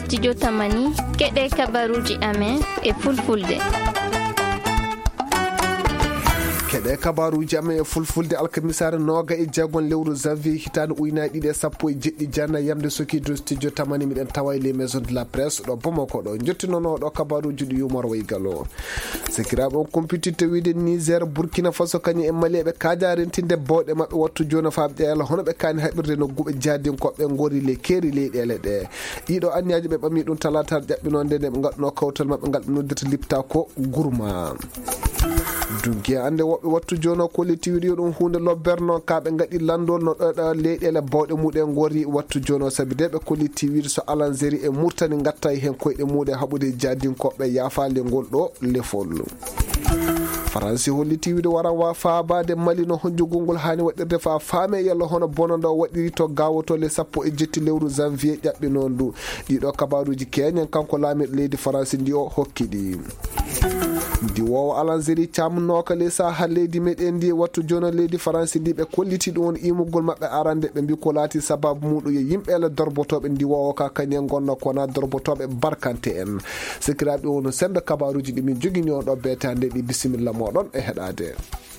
studio Tamani keɗe kabaruji amen e fulfulde. keɗe kabaruji amen e fulfulde alkamisare noga e jeegon lewru janvier hitande ujunere 2017 janna yamde sokido studio Tamani miɗen tawa les maisons de la presse ɗo Bamako ɗo jottinono ɗo kabaruji ɗi Yumar Waygalo sikiraɓe on computite wiide Niger Burkina Faso kañum e Mali ɓe kaja rentinde bawɗe mabɓe wattu joni fabde ela hono ɓe kani haɓirde no guɓe jadinkoɓe gori le keeri leyɗele ɗe ɗiɗo anniyaji ɓe ɓami ɗum talata ƴaɓɓinode nde ɓe gadduno kawtal mabɓe ngal ɓe noddirta lipta ko Gourma dunki ande woɓɓe wattu jono kolliti wiɗi ɗum hunde lobberno kaɓe gaɗi landol no ɗoɗa leyɗele bawɗe muɗe gori wattu jono saabi de ɓe kolliti wiide so alanzeri e murtani gatta hen koyɗe muɗe haɓude jadinkoɓe yafale ngol ɗo lefol faransi holliti wiide waran wa faabade Mali no honjugol ngol hani waɗirde fa faame yalla hono bonanda waɗiri to gawotole 17 lewru janvier ƴaɓɓinon ndu ɗiɗo kabaruji keñen kanko laamiɗo leydi faransi ndi o hokkiɗi ndi wowo alanzeri camnoka le saha leydi meɗen ndi wattu jono leydi faransi ndi ɓe kolliti ɗum won imugol mabɓe arande ɓe mbi ko laati sababu muɗum yo yimɓele dorbotoɓe ndi wowo ka kañen gonno kona dorbotoɓe barkante en sikiraɓe wono sembe kabaruji ɗi min jogini on ɗo betande ɗi bisimilla moɗon e heɗade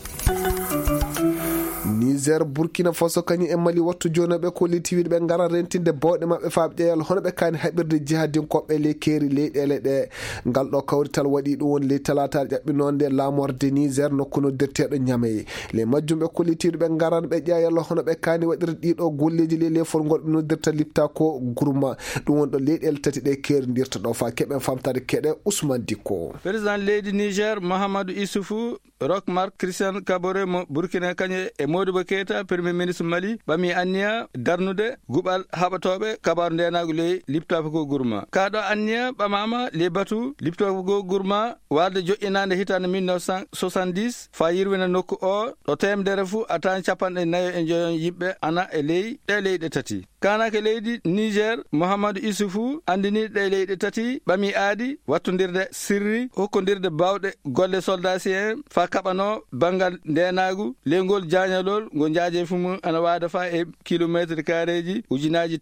Niger Burkina Faso kañum e Mali wattu joni ɓe kolliti wiide ɓe gara rentinde bawɗe mabɓe fabƴeyal hono ɓe kani haɓirde jihadinkoɓe le keeri leyɗele ɗe ngal ɗo kawrital waɗi ɗum woni ley talata ƴaɓɓinode lamorde Niger nokku noddirteɗo Niamey le majjum ɓe kollitiɗo ɓe garan ɓe ƴeyalla hono ɓe kani waɗirde ɗiɗo golleji le lefol ngol ɓe noddirta lipta ko Gourma ɗum won ɗo leyɗele tati ɗe keeridirta ɗo fa keɓen famtade keɗe Ousmane Dikko président leydi Niger Mahamadou Issoufou Roch Marc Christian Kaboré mo Burkina kañum e Modibo Keita premier ministre Mali ɓami anniya darnude guɓal haɓatoɓe kabaru ndenago ley liptapo ko Gourma kaɗo anniya ɓamama le batu liptapo ko Gourma walde joƴƴinade hitande 1970 fa yirwina nokku o ɗo temedere fou atani 49 e joyon yimɓe ana e ley ɗe leyɗe tati kanake leydi Niger Mouhamadou Issoufou andini ɗe leyɗe tati ɓami aadi wattodirde sirri hokkodirde bawɗe golle soldacien fa kaɓano banggal ndenagu leygol jañalol ngo jaaje fumu ana wada fa e kilométre carré ujunaji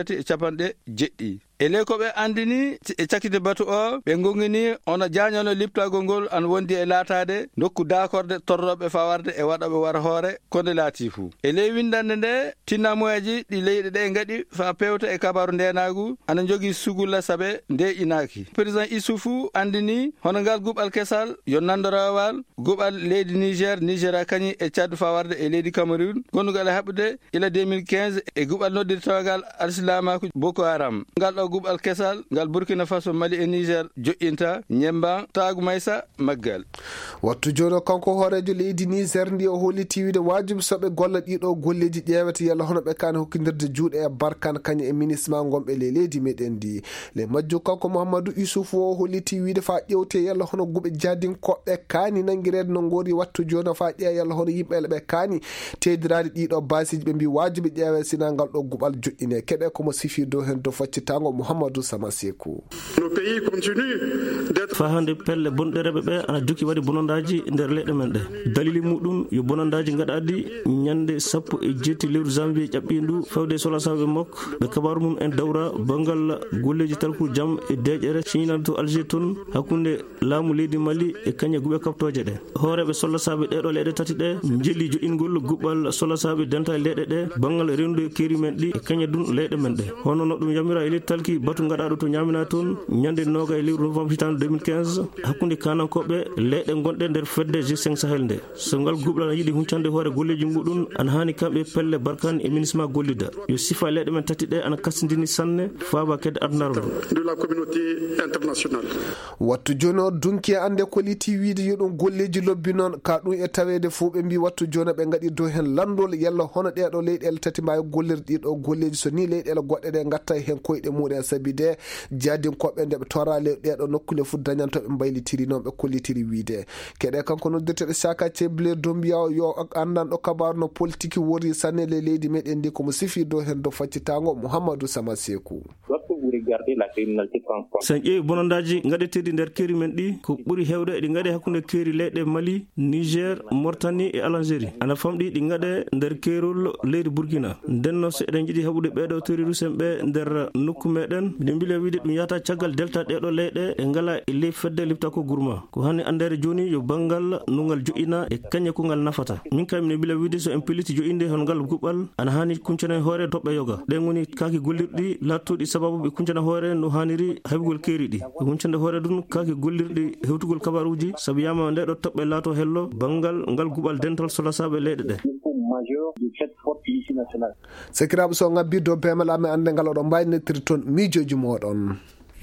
350 e ley ko ɓe andini e cakkide batu o ɓe gongini ono jañano liptagol ngol ana wondi e laatade nokku dakorde torroɓe fawarde e waɗoɓe wara hoore konde laati fuu e ley windande nde tinnamuyaji ɗi leyɗe ɗe gaɗi fa pewta e kabaru ndenagu ana jogui sugulla saabe nde inaki président Issoufou andini hono ngal guɓal kesal yo nandorowal guɓal leydi Nigéria kañi e Tchad fawarde e leydi Cameroun gonnugal e haɓude ila 2015 e guɓal noddirtawagal alislamaku Boko Haram ngal ɗo guɓal kesal ngal Burkina Faso Mali e Niger joƴƴinta ñemba taagu maysa maggal wattu joni kanko hoorejo leydi Niger ndi o holliti wiide wajibi soɓe golla ɗiɗo golleji ƴewete yalla hono ɓe kani hokkidirde juuɗe e barkan kañum e ministre ma gonɓe le leydi meɗen ndi le majjo kanko Mouhamadou Issoufou o holliti wiide fa ƴewte yalla hono guɓe jadinkoɓe kani nangguirede no gori wattu joni fa ƴeeya yalla hono yimɓele ɓe kani tedirade ɗiɗo basiji ɓe mbi wajibi ƴeewe sina ngal ɗo guɓal joƴƴine keɓe komo sifi dow hen dow faccitango Mouhamadou Samasekou fa hande pelle bonɗereɓe ɓe ana jokki waɗi bonondaji nder leyɗe men ɗe dalili muɗum yo bonondaji gaɗadi ñande 17 lewru janvier ƴaɓɓindu fewde solasaɓe mok ɓe kabaru mum en dawra bangal golleji talku jaam e deƴƴere siñinade to Alger toon hakkude laamu leydi Mali e kañe guɓe kaptoje ɗe hooreɓe solasaɓe ɗeɗo leyɗe tati ɗe jelli joɗingol guɓɓal solasaɓe denta e leyɗe ɗe bangal rendude keeri men ɗi e kañe dun leyɗe men ɗe hono no ɗum yamira e leydi talki batu gaɗaɗo to ñamina toon ñande noga e lewru novembre hitande 2015 hakkude kanankoɓe leyɗe gonɗe nder fedde G5 Sahel nde so ngal guɓɗal ana yiiɗi huccande hoore golleji muɗum ana hani kamɓe pelle barkani e ministre ma gollida yo sifa leyɗe men tati ɗe ana kassidini sanne faaba kedde adunaro de la communauté internationale wattu joni o dunki ande kolliti wiide yo ɗum golleji lobbi noon ka ɗum e tawede fo ɓe mbi wattu joni ɓe gaɗi dow hen landol yalla hono ɗeɗo leyɗele tati mbawi gollirde ɗiɗo golleji so ni leyɗele goɗɗe ɗe gatta hen koyɗe muɗum saabi de jadinkoɓe nde ɓe torale ɗeɗo nokkule fu dañantoɓe mbaylitiri noon ɓe kollitiri wiide keɗe kanko noddirteɗo Saka Ceble Dombiya yo andanɗo kabaru no politique wori sanne le leydi meɗen ndi komo sifi dow hen dow faccitango Mouhamadou Samasekou sen ƴeewi bonondaji gaɗeteɗi nder keeri men ɗi ko ɓuuri hewde eɗi gaɗe hakkude keeri leyɗe Mali Niger Mauritanie e Algérie ana famɗi ɗi gaɗe nder keerol leydi Burkina ndenno so eɗen jiiɗi haɓude ɓeɗo terroriste en ɓe nder nokku meɗen miɗen mbila wiide ɗum yata caggal delta ɗeɗo leyɗe e ngala e ley fedde lifta ko gourma ko hanni andere joni yo banggal nungal joƴina e kañe ko ngal nafata min kam miɗen mbila wiide so en pelliti joƴinde hon ngal guɓɓal ana hani kuncana hoore toɓɓe yoga ɗen woni kaki gollirɗi lattuɗi sababu ɓe kuncana hoore no haniri haybugol keeriɗi ɓe kuncande hoore ɗum kaki gollirɗi hewtugol kabaruji saabu yama nde ɗo toɓɓe laato hello banggal ngal guɓal dental solasaɓe leyɗe ɗe. sekiraɓe so ngabbi do bemal amen ande ngal oɗon mbaynottiri toon miijoji moɗon.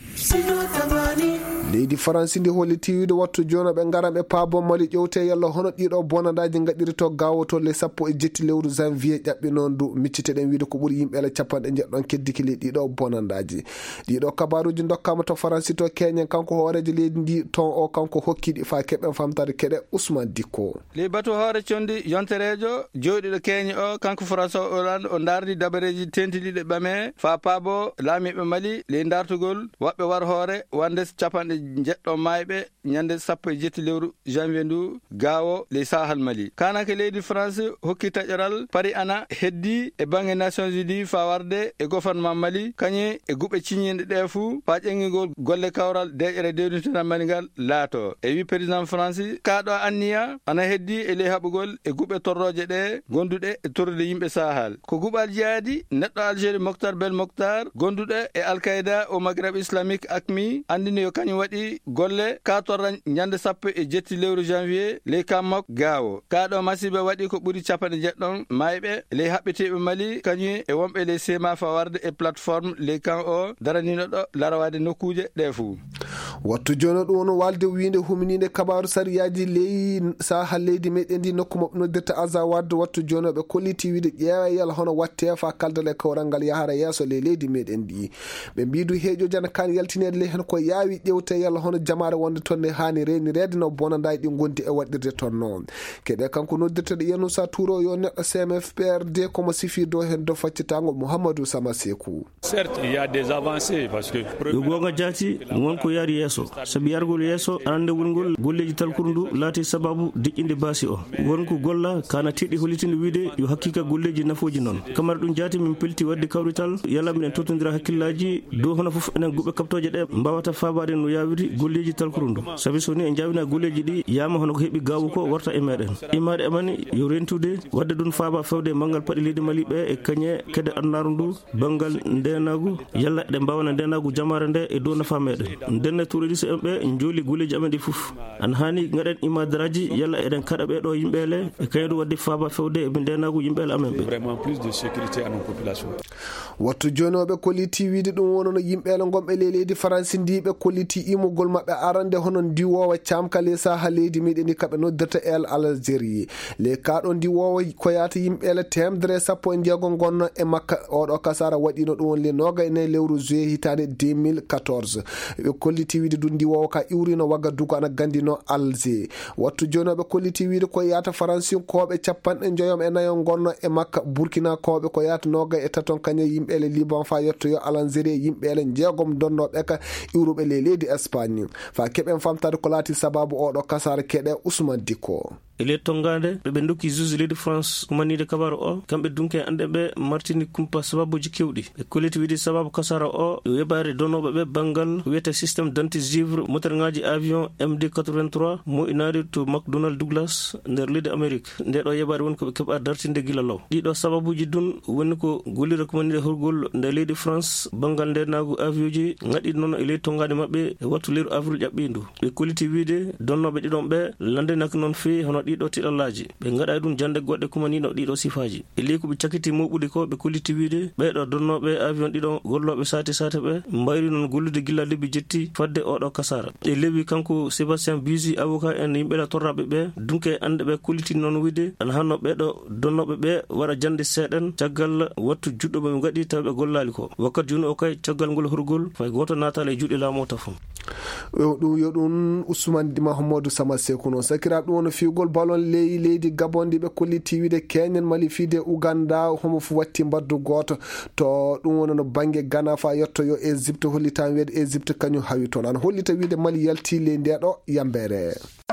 leydi France ndi holliti wiide wattu joni ɓe garan ɓe paabo mali ƴewte yalla hono ɗiɗo bonadaji gaɗiri to gawoto le 17 lewru janvier ƴaɓɓi noon du micciteɗen wiide ko ɓuuri yimɓele capanɗe jeɗɗon keddiki le ɗiɗo bonadaji ɗiɗo kabaruji dokkama to France to keñen kanko hoorejo leydi ndi ton o kanko hokkiɗi fa keɓen famtade keɗe Ousmane Dicko li batu hoore condi yonterejo joɗiɗo keñe o kanko François Hollande o dardi dabareji tentiɗiɗe ɓame fa paabo laamiɓe Mali le dartugol waɓɓe war hoore wande capanɗe jeɗɗo mayɓe ñande 17 lewru janvier ndu gawo le sahal Mali kanake leydi France hokki taƴoral pari ana heddi e banggue Nations Unies fa warde e gouvernement Mali kañe e guɓe ciññinde ɗe fuu fa ƴeŋigol golle kawral deƴere dewnitina Mali ngal laato e wi président France kaɗo anniya ana heddi e ley haɓugol e guɓe torroje ɗe gonduɗe e torrude yimɓe sahal ko guɓal jeyaadi neɗɗo Algérie Mokhtar Bel Mokhtar gonduɗe e Al-Qaïda au Maghreb islamique AQMI andini yo kañum waɗi golle ka torra ñande 17 lewru janvier ley kammok gawo kaɗo masiba waɗi ko ɓuuri capanɗe jeɗɗon mayɓe ley haɓɓeteɓe Mali kañum e wonɓe ley sema fa warde e plateforme ley kan o daranino ɗo larawade nokkuje ɗe fuu wattu joni ɗum won walde wiinde huminide kabaru sariyaji ley sahal leydi meɗen ndi nokku mabɓe noddirta Azawad wattu joni ɓe kolliti wiide ƴeewa yalla hono watte fa kaldale kawral ngal yahara yeeso ley leydi meɗen ndi ɓe mbidu heejo jana kan yaltinede ley hen ko yaawi ƴewte yalla hono jamare wonde tonne hani renirede no bonandaji ɗi gondi e waɗirde toon noon keɗe kanko noddirteɗo Yanousa Touro yo neɗɗo CMFPRD komo sifi do hen do faccitago Mouhamadou Sama Sekou. Certes il y a des avancées parce que yo gonga jati wonko yaari yeeso sabi yargol yeeso arande wongol golleji talkurdu laati sababu diƴƴinde baasi o wonko golla kana tiɗi holitinde wiide yo hakkika golleji nafoji noon kamara ɗum jati min pelti wadde kawrital yalla minen totodira hakkillaji dow hono foof enen guɓe kaptoje ɗe mbawata fabade no yawiri golleji talkurdu sabi so ni en jawina golleji ɗi yama hono ko heeɓi gawu ko warta e meɗen imade amani yo rentude wadde ɗum faaba fewde manggal paɗe leydi Mali ɓe e kañe kede annaru ndu bangal ndenagu yalla eɗen mbawana ndenagu jamare nde e dow nafa meɗen ndenne touriste en ɓe jooli golleji amen ɗi foof an hani gaɗen imadaraji yalla eɗen kaɗa ɓeɗo yimɓele e kañum ɗum wadde faaba fewde eɓe ndenagu yimɓele amen ɓe vraiment plus de sécurité à nos populations. wattu joni oɓe kolliti wiide ɗum wonono yimɓele gonɓe ley leydi France ndi ɓe kolliti imugol mabɓe arande hono ndiwowa camka le saha leydi meɗen ndi kaɓe noddirta el Algérie le kaɗo ndiwowa ko yata yimɓele 116 gonno e makka oɗo kasara waɗino ɗum won le 29 lewru juillet hitande 2014 ɓe kolliti wiide du ndiwowa ka iwrino Wagadugu ana gandino Alger wattu joni oɓe kolliti wiide ko yata Francinkoɓe 50 gonno e makka Burkina koɓe ko yata 23 kañe yimɓele Liban fa yettoyo Algérie yimɓele 6 donnoɓe ka iwruɓe le leydi Espagne fa keɓen famtade ko laati sababu oɗo kasara keɗe Ousmane Dicko ele tongade ɓe dokki juge leydi France kumanide kabaru o kamɓe dunke ande ɓe martini kumpa sababuji kewɗi ɓe kolliti wiide sababu kasara o yo yeɓare donnoɓe ɓe banggal wiyete systéme d'antigivre moteur ngaji avion MD83 mo inari to McDonnell Douglas nder leydi Amérique nde ɗo yeɓare woni koɓe keɓa dartinde gila law ɗiɗo sababuji dun woni ko gollira kumanide horgol nde leydi France banggal ndenagu avion ji gaɗi noon e leydi tongade mabɓe e wattu leyru avril ƴaɓɓindu ɓe kolliti wiide donnoɓe ɗiɗon ɓe landenaki noon fewi hono ɗiɗo tiɗallaji ɓe gaɗa ɗum jande goɗɗe kumanino ɗiɗo sifaji e ley ko ɓe cakkiti moɓude ko ɓe kolliti wiide ɓeɗo donnoɓe avion ɗiɗo golloɓe sate ɓe mbayri noon gollude gilla lebbi jetti fadde oɗo kasara e lewi kanko Sébastien Buzy avocat en yimɓeɗe torraɓe ɓe dunke ande ɓe kolliti noon wiide ana hanno ɓeɗo donnoɓe ɓe waɗa jande seeɗen caggal wattu juɗɗo ɓe gaɗi taw ɓe gollali ko wakkati joni o kay caggal ngol horgol fay goto natal e juuɗe laamu o tafum ɗum yo ɗum Ousmane Mahamadou Sama Sekou noon sakiraɓe ɗum wono fiugol ballon leydi Gabon ndi ɓe kolliti wiide Keñen Mali fiide Uganda homo fu watti mbaddu goto to ɗum wono no banggue Ghana fa yettoyo Égypte hollita wiide Égypte kañum hawi toon ana hollita wiide Mali yalti ley ndeɗo yambere.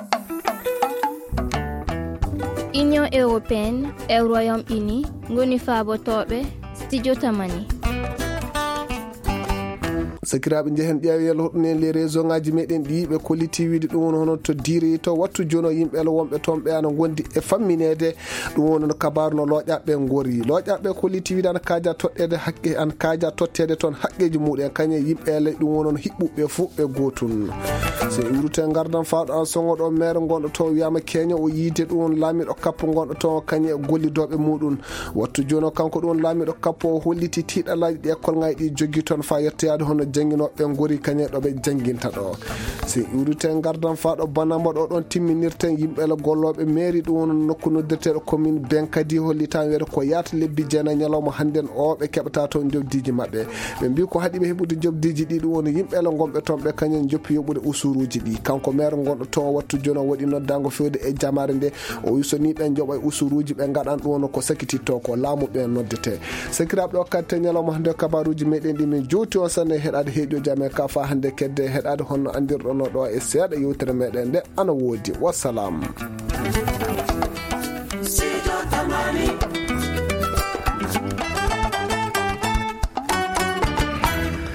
Union européenne e Royaume-Uni goni faabotoɓe studio tamani sakiraɓe jehen ƴeewel hoɗunen les réseau ngaji meɗen ɗi ɓe kolliti wiide ɗum woni hono to diiri to wattu jono yimɓe wonɓe toon ɓe ana gondi e famminede ɗum woni no kabaru no looƴaɓe gori looƴaɓe kolliti wiide ana kaaja toɗɗede haqqe an kaaja tottede toon haqqeji muɗum kañe yimɓele ɗum woni no hiɓɓuɓe fo ɓe gotun so iwrute gardan faaɗo an songoɗo maire gonɗo to wiyama keño o yiide ɗum woni laamiɗo kappo gonɗo to kañe gollidoɓe muɗum wattu jono kanko ɗum laamiɗo kappo o holliti tiiɗalaji ɗi école ngaji ɗi jogui toon fa yetteyade hono jangguinoɓe gori kañe ɗoɓe jangguinta ɗo so iwrute gardan faaɗo banamba ɗo ɗon timminirten yimɓele golloɓe mairie ɗum woni nokku noddirteɗo commune benkadi hollitama wiyata ko yaata lebbi jeenayi ñalawma hannden o ɓe keɓata toon jobdiji mabɓe ɓe mbi ko haaɗiɓe heɓude jobdiji ɗi ɗum woni yimɓele gonɓe toon ɓe kañen joppi yoɓude usuruji ɗi kanko maire gonɗo to wattu joni o waɗi noddago fewde e jamare nde o wi so ni ɓe jooɓa usuruji ɓe gaɗan ɗum woni ko sakititto ko laamu ɓe noddete sakiraɓe wakkati ñalawma hande kabaruji meɗen ɗi min jowti on sanne heɗade heeƴoji amen ka fa hande kedde heɗade honno andirɗono ɗo e seeɗa yewtere meɗen nde ana woodi wassalam.